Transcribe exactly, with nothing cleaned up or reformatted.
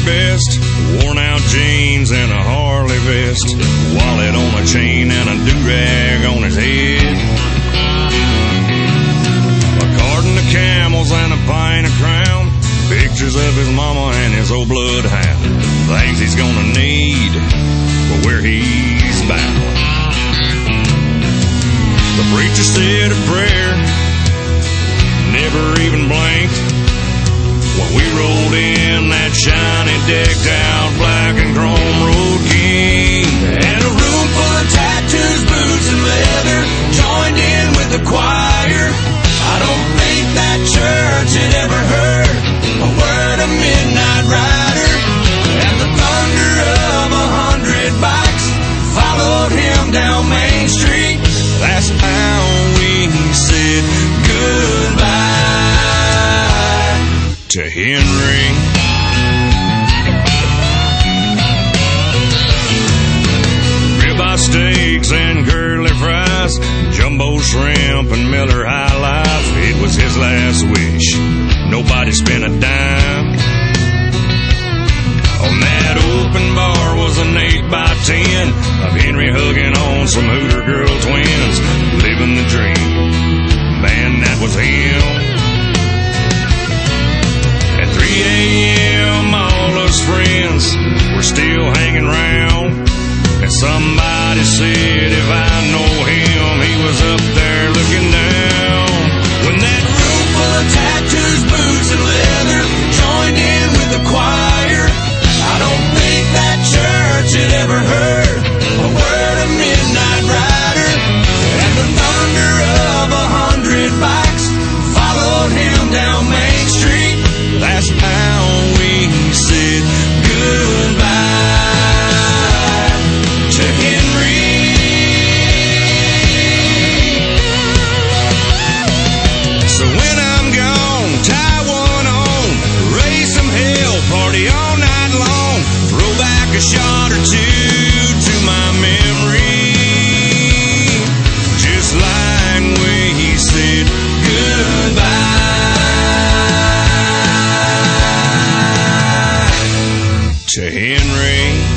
best, worn out jeans and a Harley vest, wallet on a chain and a do-rag on his head, a carton of Camels and a pint of Crown, pictures of his mama and his old bloodhound, things he's gonna need for where he's bound. The preacher said a prayer, never even blinked, when we rolled in that shiny decked out black and chrome road king. And a room full of tattoos, boots and leather joined in with the choir. I don't think that church had ever heard a word of Midnight Rider. And the thunder of a hundred bikes followed him down Main Street. That's how we said goodbye to Henry. Ribeye steaks and curly fries, jumbo shrimp and Miller High Life. It was his last wish. Nobody spent a dime. On that open bar was an eight by ten of Henry hugging on some Hooter girl twins, living the dream. Man, that was him. At three a.m. all us friends were still hanging round, and somebody said if I know him, he was up there looking down. When that room full of tattoos, boots and leather joined in with the choir, I don't think that church had ever heard a word of Midnight Rider. And the thunder of a hundred bikes followed him down Main Street. That's how we said goodbye to Henry. So when I'm gone, tie one on, raise some hell, party all night long, throw back a shot or two to my memory, just like we said goodbye to Henry.